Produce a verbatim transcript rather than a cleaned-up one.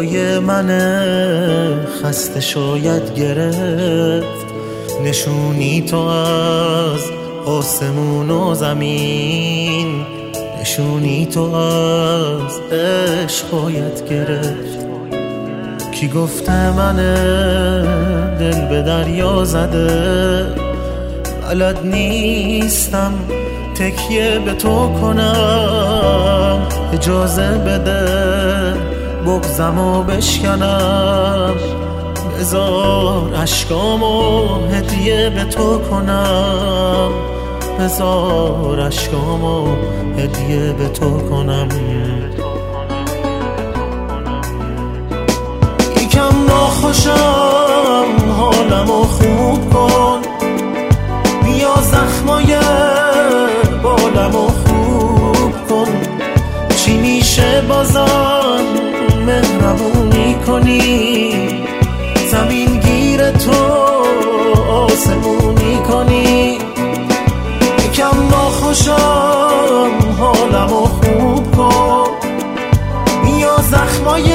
صدای من خسته شاید گرفت، نشونی تو از آسمون و زمین، نشونی تو از عشق باید گرفت. کی گفته من دل به دریا زده، بلد نیستم تکیه به تو کنم، اجازه بده بغضم و بشکنم، بذار عشقامو هدیه به تو کنم، بذار عشقامو هدیه به تو کنم. یکم ناخوشم حالمو خوب کن، بیا زخمای بالمو خوب کن، چی میشه بازم مهربونی کنی، زمین گیر تو آسمونی کنی. یکم ناخوشم حالمو خوب کن، بیا زخمای